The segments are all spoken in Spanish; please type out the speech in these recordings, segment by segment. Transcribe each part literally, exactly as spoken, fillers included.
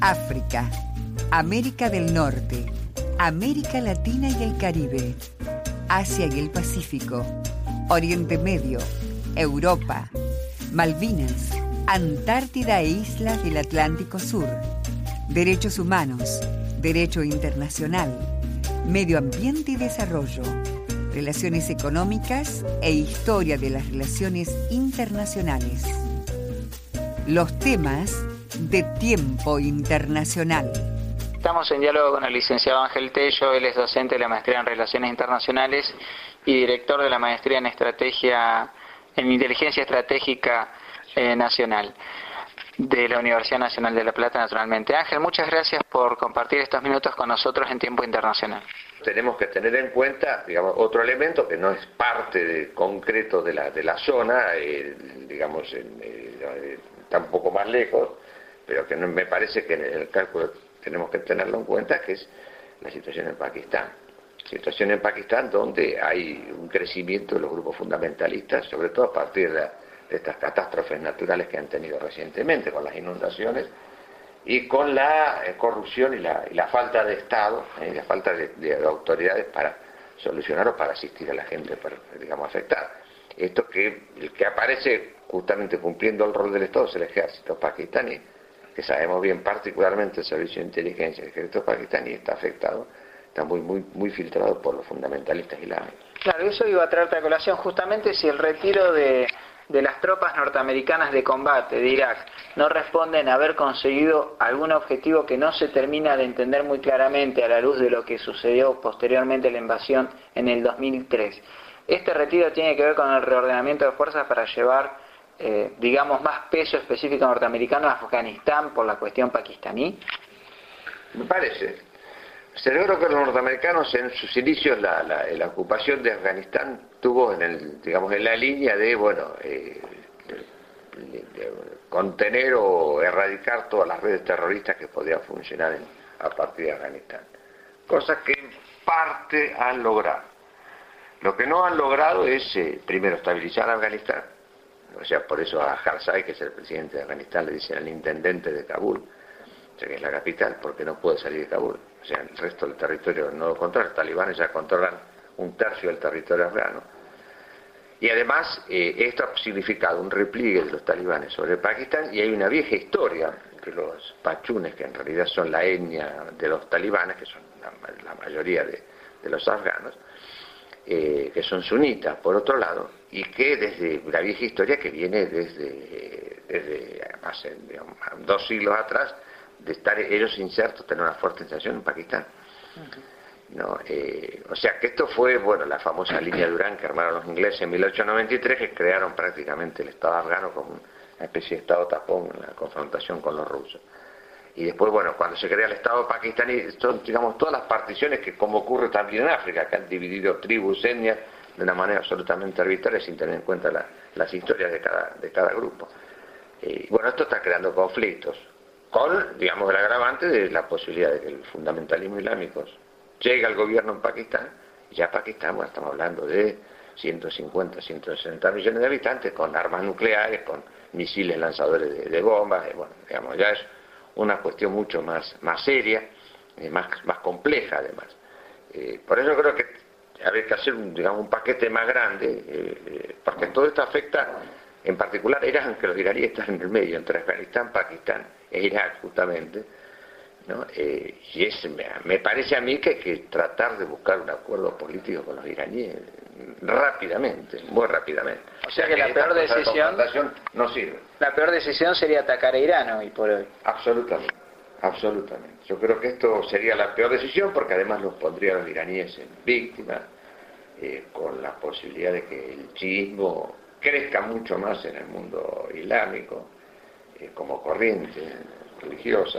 África, América del Norte, América Latina y el Caribe, Asia y el Pacífico, Oriente Medio, Europa, Malvinas, Antártida e islas del Atlántico Sur, derechos humanos, derecho internacional, medio ambiente y desarrollo, relaciones económicas e historia de las relaciones internacionales. Los temas de Tiempo Internacional. Estamos en diálogo con el licenciado Ángel Tello. Él es docente de la maestría en Relaciones Internacionales y director de la maestría en Estrategia, en Inteligencia Estratégica eh, Nacional de la Universidad Nacional de La Plata, naturalmente. Ángel, muchas gracias por compartir estos minutos con nosotros en Tiempo Internacional. Tenemos que tener en cuenta, digamos, otro elemento que no es parte de, concreto de la de la zona, eh, digamos, en, eh, está un poco más lejos, pero que no, me parece que en el cálculo tenemos que tenerlo en cuenta, que es la situación en Pakistán. Situación en Pakistán donde hay un crecimiento de los grupos fundamentalistas, sobre todo a partir de, de estas catástrofes naturales que han tenido recientemente, con las inundaciones, y con la eh, corrupción y la, y la falta de Estado, eh, la falta de, de, de autoridades para solucionar o para asistir a la gente, para, digamos, afectada. Esto que el que aparece justamente cumpliendo el rol del Estado es el ejército pakistaní, que sabemos bien, particularmente el servicio de inteligencia del ejército pakistaní está afectado, está muy muy muy filtrado por los fundamentalistas islámicos. Claro, eso iba a traerte a colación justamente si el retiro de, de las tropas norteamericanas de combate de Irak no responden a haber conseguido algún objetivo que no se termina de entender muy claramente a la luz de lo que sucedió posteriormente a la invasión en el dos mil tres. Este retiro tiene que ver con el reordenamiento de fuerzas para llevar, eh, digamos, más peso específico norteamericano a Afganistán por la cuestión pakistaní. Me parece. Celebro que los norteamericanos en sus inicios la, la, la ocupación de Afganistán tuvo en el, digamos, en la línea de, bueno, eh, de, de contener o erradicar todas las redes terroristas que podían funcionar en, a partir de Afganistán. Cosa que en parte han logrado. Lo que no han logrado es, eh, primero, estabilizar Afganistán. O sea, por eso a Karzai, que es el presidente de Afganistán, le dicen al intendente de Kabul, o sea, que es la capital, porque no puede salir de Kabul. O sea, el resto del territorio no lo controla. Los talibanes ya controlan un tercio del territorio afgano. Y además, eh, esto ha significado un repliegue de los talibanes sobre Pakistán, y hay una vieja historia de los pachunes, que en realidad son la etnia de los talibanes, que son la, la mayoría de, de los afganos, Eh, que son sunitas, por otro lado, y que desde la vieja historia que viene desde, desde hace, digamos, dos siglos atrás, de estar ellos insertos, tener una fuerte instalación en Pakistán. Uh-huh. ¿No? Eh, o sea que esto fue, bueno, la famosa línea Durán que armaron los ingleses en mil ochocientos noventa y tres, que crearon prácticamente el Estado afgano como una especie de Estado tapón en la confrontación con los rusos. Y después, bueno, cuando se crea el Estado pakistaní, son, digamos, todas las particiones que, como ocurre también en África, que han dividido tribus, etnias, de una manera absolutamente arbitraria, sin tener en cuenta la, las historias de cada, de cada grupo. Y eh, bueno, esto está creando conflictos, con, digamos, el agravante de la posibilidad de que el fundamentalismo islámico llegue al gobierno en Pakistán, y ya Pakistán, bueno, estamos hablando de ciento cincuenta, ciento sesenta millones de habitantes, con armas nucleares, con misiles lanzadores de, de bombas, y bueno, digamos, ya es una cuestión mucho más, más seria, eh, más, más compleja además. Eh, por eso creo que habría que hacer un, digamos, un paquete más grande, eh, eh, porque todo esto afecta en particular a Irán, que los iraníes están en el medio, entre Afganistán, Pakistán e Irak justamente, ¿no? Eh, y es, me, me parece a mí que hay que tratar de buscar un acuerdo político con los iraníes rápidamente, muy rápidamente. O sea que, que la peor decisión no sirve. La peor decisión sería atacar a Irán hoy por hoy. Absolutamente, absolutamente. Yo creo que esto sería la peor decisión, porque además los pondría a los iraníes en víctimas, eh, con la posibilidad de que el chiismo crezca mucho más en el mundo islámico, eh, como corriente religiosa.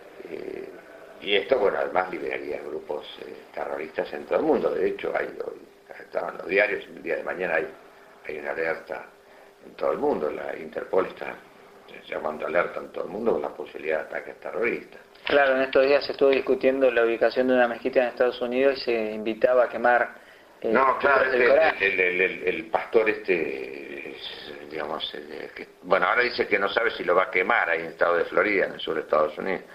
Eh, y esto, bueno, además liberaría grupos eh, terroristas en todo el mundo. De hecho, hay hoy, estaban los diarios, el día de mañana hay, hay una alerta en todo el mundo. La Interpol está llamando alerta en todo el mundo con la posibilidad de ataques terroristas. Claro, en estos días se estuvo discutiendo la ubicación de una mezquita en Estados Unidos y se invitaba a quemar eh, no, claro, este, el, el, el, el pastor este, digamos, el, que, bueno, ahora dice que no sabe si lo va a quemar ahí en el estado de Florida, en el sur de Estados Unidos,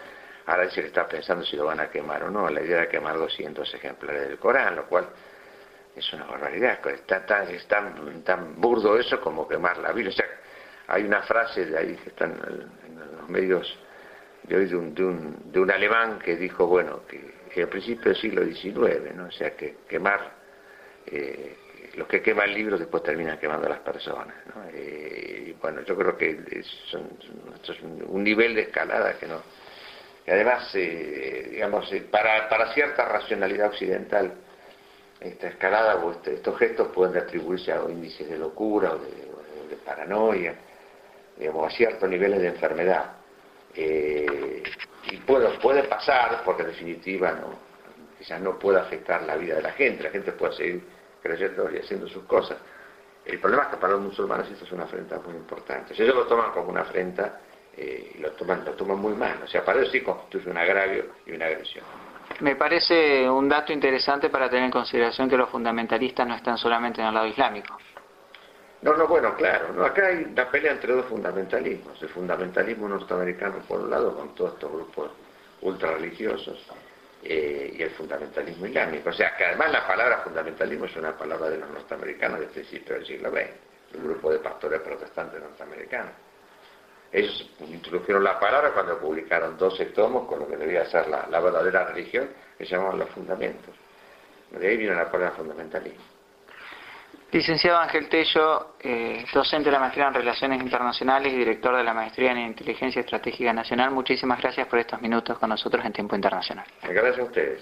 Ahora dice que está pensando si lo van a quemar o no. La idea era quemar doscientos ejemplares del Corán, lo cual es una barbaridad. Está tan, es tan, tan burdo eso como quemar la Biblia. O sea, hay una frase de ahí que está en, en los medios de hoy de un, de, un, de un alemán que dijo, bueno, que, que al principio del siglo diecinueve, ¿no? O sea, que quemar, eh, los que queman libros después terminan quemando a las personas, ¿no? Eh, y bueno, yo creo que es, son, esto es un, un nivel de escalada que no... Y además, eh, digamos, eh, para, para cierta racionalidad occidental, esta escalada o este, estos gestos pueden atribuirse a índices de locura o de, o de paranoia, digamos, a ciertos niveles de enfermedad. Eh, y puede, puede pasar, porque en definitiva no, quizás no puede afectar la vida de la gente, la gente puede seguir creyendo y haciendo sus cosas. El problema es que para los musulmanes esto es una afrenta muy importante. Si ellos lo toman como una afrenta, eh, y lo toman, lo toman muy mal, o sea, para ellos sí constituye un agravio y una agresión. Me parece un dato interesante para tener en consideración que los fundamentalistas no están solamente en el lado islámico. No, no, bueno, claro, no, acá hay una pelea entre dos fundamentalismos, el fundamentalismo norteamericano por un lado, con todos estos grupos ultrarreligiosos, eh, y el fundamentalismo islámico. O sea, que además la palabra fundamentalismo es una palabra de los norteamericanos del principio del siglo veinte, el grupo de pastores protestantes norteamericanos. Ellos introdujeron la palabra cuando publicaron doce tomos con lo que debía ser la, la verdadera religión, que se llamaban los fundamentos. De ahí vino la palabra fundamentalismo. Licenciado Ángel Tello, eh, docente de la Maestría en Relaciones Internacionales y director de la Maestría en Inteligencia Estratégica Nacional, muchísimas gracias por estos minutos con nosotros en Tiempo Internacional. Gracias a ustedes.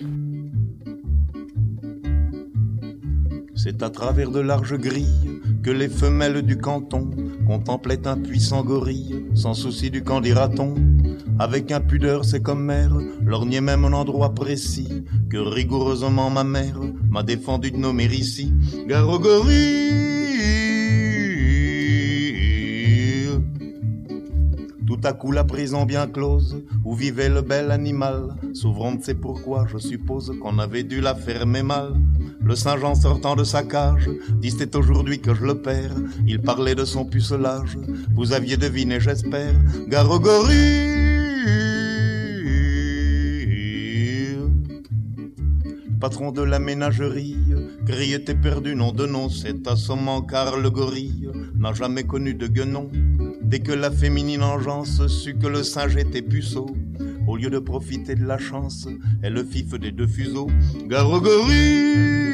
C'est à travers de larges grilles que les femelles du canton contemplaient un puissant gorille, sans souci du qu'en dira-t-on. Avec impudeur, c'est comme mère, lorgnait même un endroit précis que rigoureusement ma mère m'a défendu de nommer ici. Gare au gorille. Tout à coup la prison bien close où vivait le bel animal, s'ouvrant ne sait pourquoi, je suppose qu'on avait dû la fermer mal. Le Saint-Jean sortant de sa cage, dit c'est aujourd'hui que je le perds. Il parlait de son pucelage, vous aviez deviné j'espère. Gare au gorille. Patron de la ménagerie, criait t'es perdu, nom de nom, c'est assommant car le gorille n'a jamais connu de guenon. Dès que la féminine engeance sut que le singe était puceau, au lieu de profiter de la chance, elle le fif des deux fuseaux. Gare au gorille.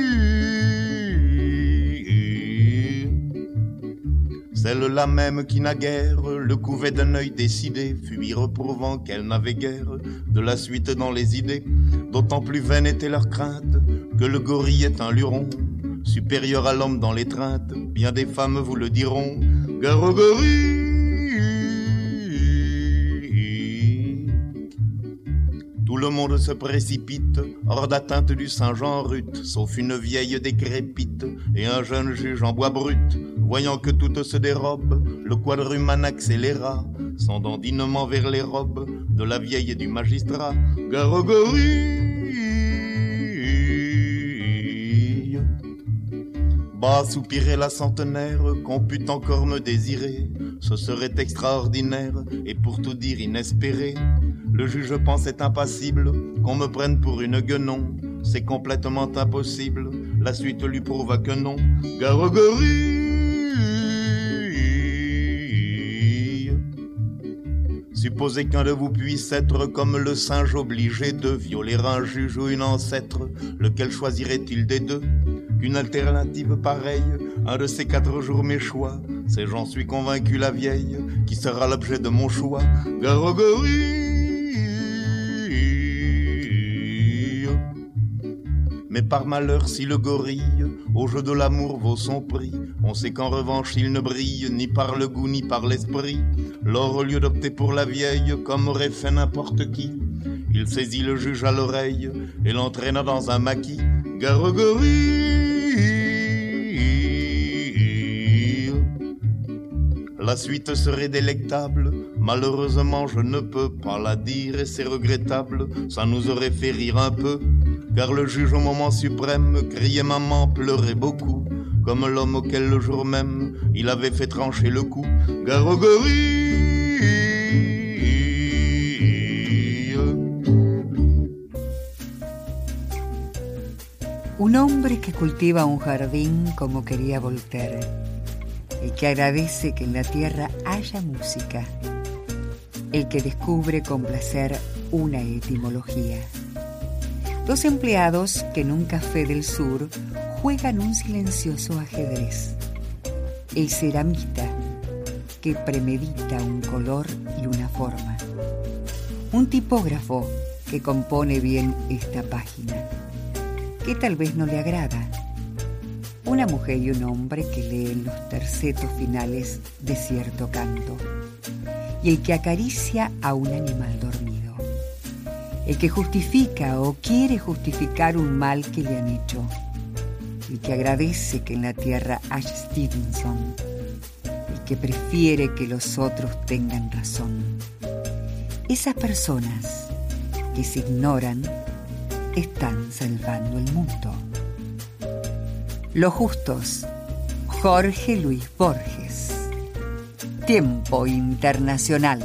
Celle-là même qui naguère le couvait d'un œil décidé, fut lui reprouvant qu'elle n'avait guère de la suite dans les idées. D'autant plus vaine était leur crainte que le gorille est un luron, supérieur à l'homme dans l'étreinte, bien des femmes vous le diront. Gare au gorille. Tout le monde se précipite hors d'atteinte du Saint-Jean rut, sauf une vieille décrépite et un jeune juge en bois brut. Voyant que tout se dérobe, le quadrumane accéléra son dandinement vers les robes de la vieille et du magistrat. Gare au gorille. Bas soupirait la centenaire, qu'on pût encore me désirer, ce serait extraordinaire et pour tout dire inespéré. Le juge pensait impassible qu'on me prenne pour une guenon, c'est complètement impossible, la suite lui prouva que non. Gare au gorille. Supposez qu'un de vous puisse être comme le singe obligé de violer un juge ou une ancêtre, lequel choisirait-il des deux? Une alternative pareille, un de ces quatre jours mes choix, c'est j'en suis convaincu la vieille, qui sera l'objet de mon choix. Gare au gorille. Mais par malheur si le gorille au jeu de l'amour vaut son prix, on sait qu'en revanche il ne brille ni par le goût ni par l'esprit. Lors au lieu d'opter pour la vieille comme aurait fait n'importe qui, il saisit le juge à l'oreille et l'entraîna dans un maquis. Gare au gorille. La suite serait délectable, malheureusement je ne peux pas la dire et c'est regrettable, ça nous aurait fait rire un peu. Car le juge au moment suprême criait maman, pleurait beaucoup, comme l'homme auquel le jour même il avait fait trancher le cou. Gare au gorille. hombre que cultiva un jardín como quería Voltaire, el que agradece que en la tierra haya música, el que descubre con placer una etimología. Dos empleados que en un café del sur juegan un silencioso ajedrez. El ceramista que premedita un color y una forma. Un tipógrafo que compone bien esta página, que tal vez no le agrada. Una mujer y un hombre que leen los tercetos finales de cierto canto. Y el que acaricia a un animal dormido. El que justifica o quiere justificar un mal que le han hecho. El que agradece que en la tierra haya Stevenson. El que prefiere que los otros tengan razón. Esas personas que se ignoran están salvando el mundo. Los justos, Jorge Luis Borges. Tiempo internacional.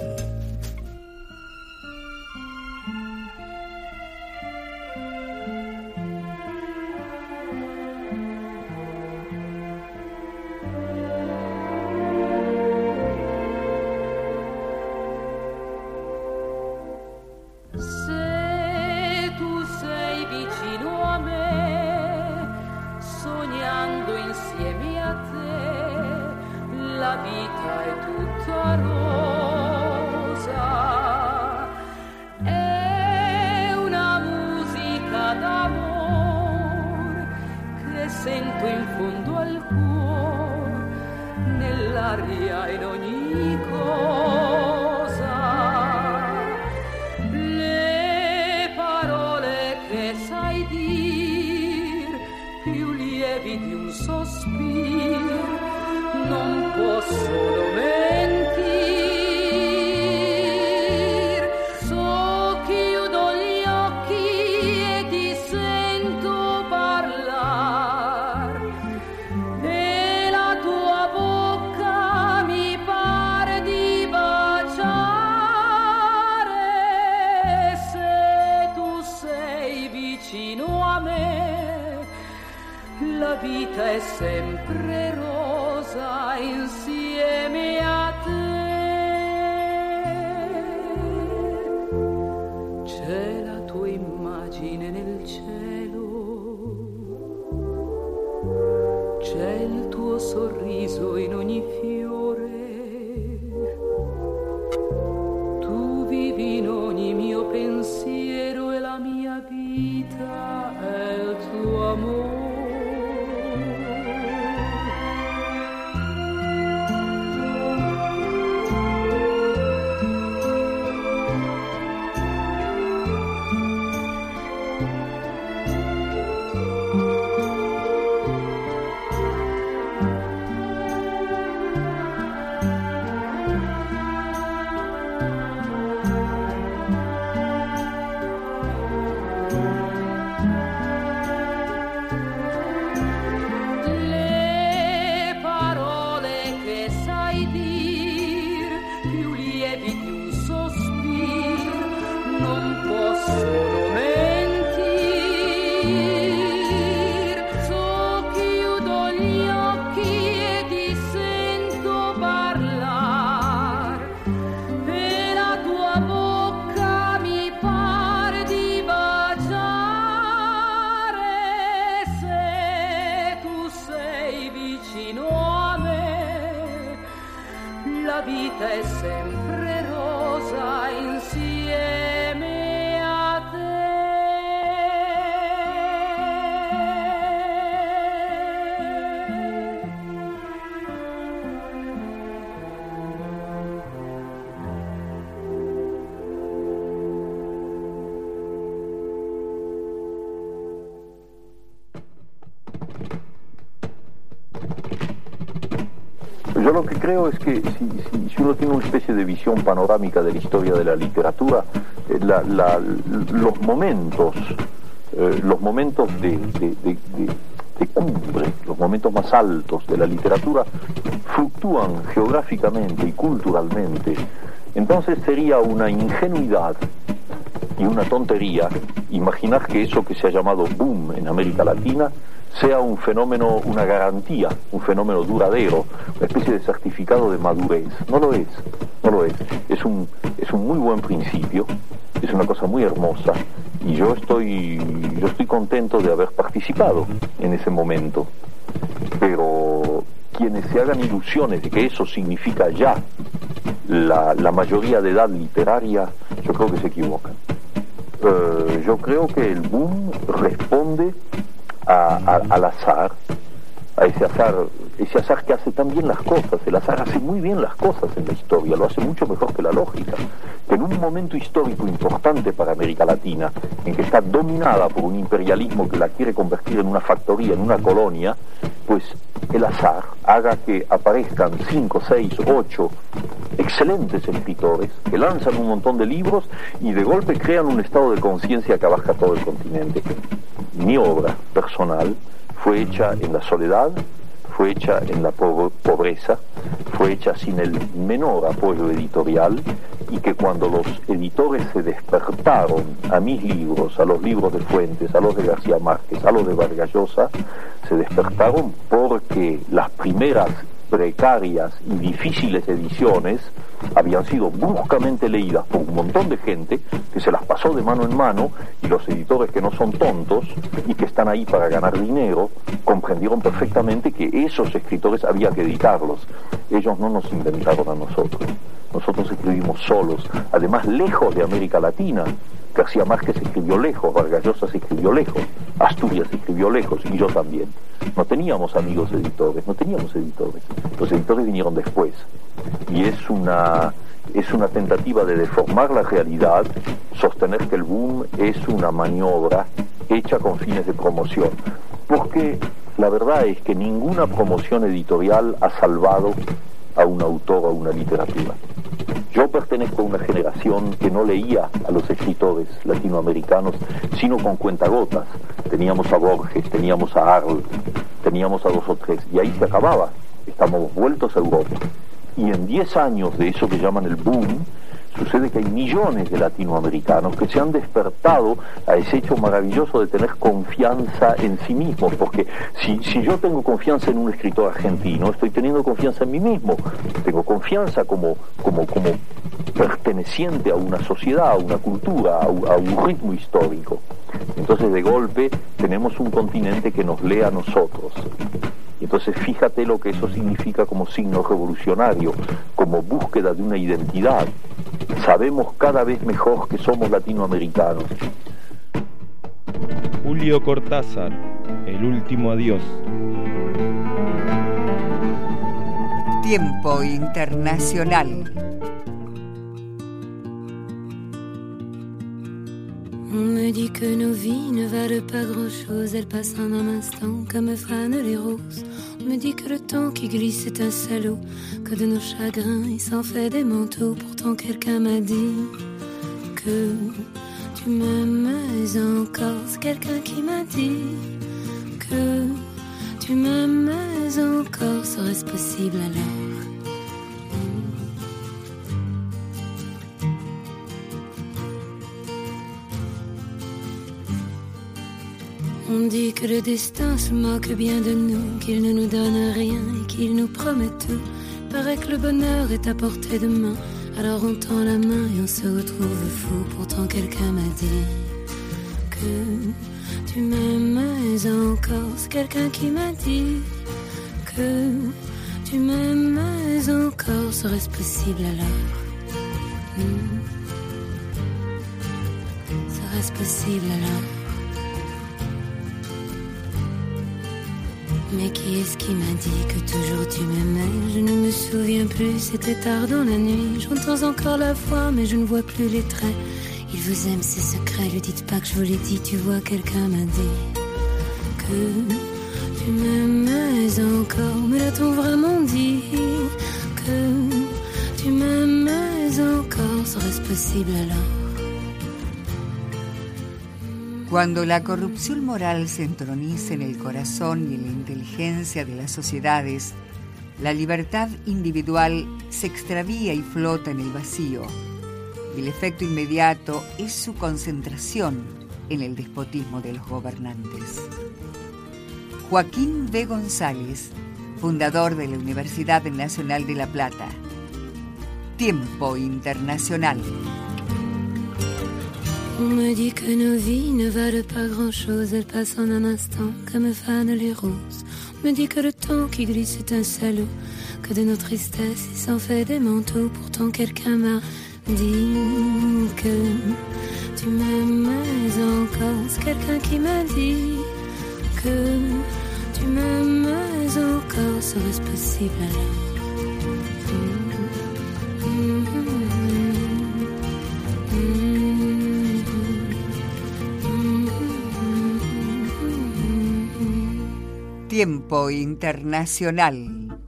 Yo lo que creo es que si, si, si uno tiene una especie de visión panorámica de la historia de la literatura, eh, la, la, los momentos, eh, los momentos de, de, de, de, de cumbre, los momentos más altos de la literatura fluctúan geográficamente y culturalmente. Entonces sería una ingenuidad y una tontería imaginar que eso que se ha llamado boom en América Latina sea un fenómeno, una garantía, un fenómeno duradero, una especie de certificado de madurez. No lo es, no lo es. Es un, es un muy buen principio, es una cosa muy hermosa, y yo estoy, yo estoy contento de haber participado en ese momento. Pero quienes se hagan ilusiones de que eso significa ya la, la mayoría de edad literaria, yo creo que se equivocan. Uh, yo creo que el boom responde a, a, al azar, a ese azar, ese azar que hace tan bien las cosas. El azar hace muy bien las cosas en la historia, lo hace mucho mejor que la lógica. Que en un momento histórico importante para América Latina, en que está dominada por un imperialismo que la quiere convertir en una factoría, en una colonia, pues el azar haga que aparezcan cinco, seis, ocho excelentes escritores que lanzan un montón de libros y de golpe crean un estado de conciencia que abarca todo el continente. Mi obra personal fue hecha en la soledad, fue hecha en la pobreza, fue hecha sin el menor apoyo editorial, y que cuando los editores se despertaron a mis libros, a los libros de Fuentes, a los de García Márquez, a los de Vargas Llosa, se despertaron porque las primeras precarias y difíciles ediciones habían sido bruscamente leídas por un montón de gente que se las pasó de mano en mano, y los editores, que no son tontos y que están ahí para ganar dinero, comprendieron perfectamente que esos escritores había que editarlos. Ellos no nos inventaron a nosotros, nosotros escribimos solos, además lejos de América Latina. García Márquez escribió lejos, Vargas Llosa se escribió lejos, Asturias escribió lejos, y yo también. No teníamos amigos editores, no teníamos editores. Los editores vinieron después. Y es una, es una tentativa de deformar la realidad, sostener que el boom es una maniobra hecha con fines de promoción. Porque la verdad es que ninguna promoción editorial ha salvado a un autor o a una literatura. Yo pertenezco a una generación que no leía a los escritores latinoamericanos sino con cuentagotas. Teníamos a Borges, teníamos a Arlt, teníamos a dos o tres, y ahí se acababa. Estamos vueltos a Europa. Y en diez años de eso que llaman el boom, sucede que hay millones de latinoamericanos que se han despertado a ese hecho maravilloso de tener confianza en sí mismos, porque si, si yo tengo confianza en un escritor argentino, estoy teniendo confianza en mí mismo, tengo confianza como, como, como perteneciente a una sociedad, a una cultura, a, a un ritmo histórico. Entonces de golpe tenemos un continente que nos lee a nosotros. Entonces fíjate lo que eso significa como signo revolucionario, como búsqueda de una identidad. Sabemos cada vez mejor que somos latinoamericanos. Julio Cortázar, El último adiós. Tiempo internacional. On me dit que nos vies ne valent pas grand-chose, elles passent en un instant comme fanent les roses. On me dit que le temps qui glisse est un salaud, que de nos chagrins il s'en fait des manteaux. Pourtant quelqu'un m'a dit que tu m'aimes encore. C'est quelqu'un qui m'a dit que tu m'aimes encore. Serait-ce possible alors? On dit que le destin se moque bien de nous, qu'il ne nous donne rien et qu'il nous promet tout. Paraît que le bonheur est à portée de main, alors on tend la main et on se retrouve fou. Pourtant quelqu'un m'a dit que tu m'aimes encore. C'est quelqu'un qui m'a dit que tu m'aimes encore. Serait-ce possible alors? hmm. Serait-ce possible alors? Mais qui est-ce qui m'a dit que toujours tu m'aimais? Je ne me souviens plus, c'était tard dans la nuit. J'entends encore la voix, mais je ne vois plus les traits. Il vous aime, c'est secret, lui dites pas que je vous l'ai dit. Tu vois, quelqu'un m'a dit que tu m'aimais encore. Mais l'a-t-on vraiment dit que tu m'aimais encore? Serait-ce possible alors? Cuando la corrupción moral se entronice en el corazón y en la inteligencia de las sociedades, la libertad individual se extravía y flota en el vacío. El efecto inmediato es su concentración en el despotismo de los gobernantes. Joaquín B. González, fundador de la Universidad Nacional de La Plata. Tiempo internacional. On me dit que nos vies ne valent pas grand-chose, elles passent en un instant comme fanent les roses. On me dit que le temps qui glisse est un salaud, que de nos tristesses il s'en fait des manteaux. Pourtant quelqu'un m'a dit que tu m'aimais encore. C'est quelqu'un qui m'a dit que tu m'aimais encore. Serait-ce possible alors? Mm-hmm. Tiempo international.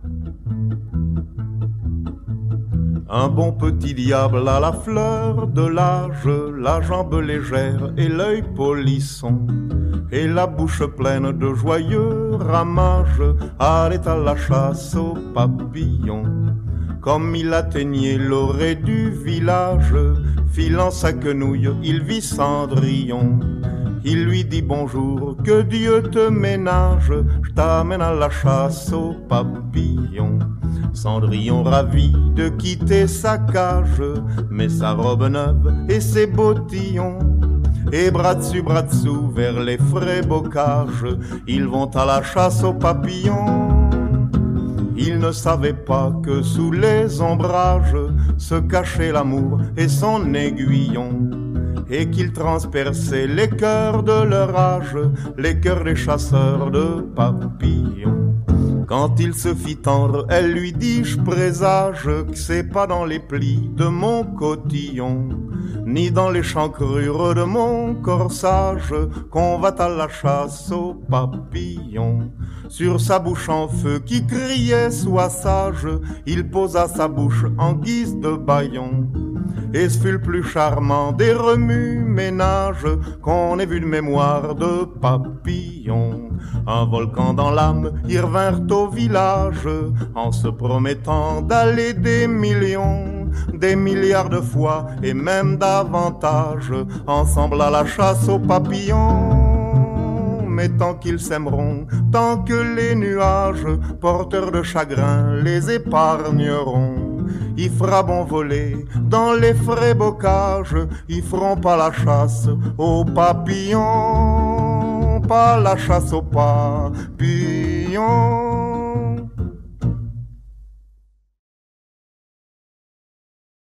Un bon petit diable à la fleur de l'âge, la jambe légère et l'œil polisson, et la bouche pleine de joyeux ramages, allait à la chasse aux papillons. Comme il atteignait l'orée du village, filant sa quenouille, il vit Cendrillon. Il lui dit bonjour, que Dieu te ménage, je t'amène à la chasse aux papillons. Cendrillon ravi de quitter sa cage, met sa robe neuve et ses bottillons. Et bras dessus, bras dessous, vers les frais bocages, ils vont à la chasse aux papillons. Ils ne savaient pas que sous les ombrages se cachait l'amour et son aiguillon, et qu'il transperçait les cœurs de leur âge, les cœurs des chasseurs de papillons. Quand il se fit tendre, elle lui dit, je présage que c'est pas dans les plis de mon cotillon, ni dans les chancrures de mon corsage, qu'on va à la chasse aux papillons. Sur sa bouche en feu qui criait sois sage, il posa sa bouche en guise de bâillon. Et ce fut le plus charmant des remue-ménages qu'on ait vu de mémoire de papillon. Un volcan dans l'âme, ils revinrent au village en se promettant d'aller des millions, des milliards de fois et même davantage, ensemble à la chasse aux papillons. Mais tant qu'ils s'aimeront, tant que les nuages, porteurs de chagrin, les épargneront, il fera bon voler dans les frais bocages, ils feront pas la chasse aux papillons, pas la chasse aux papillons.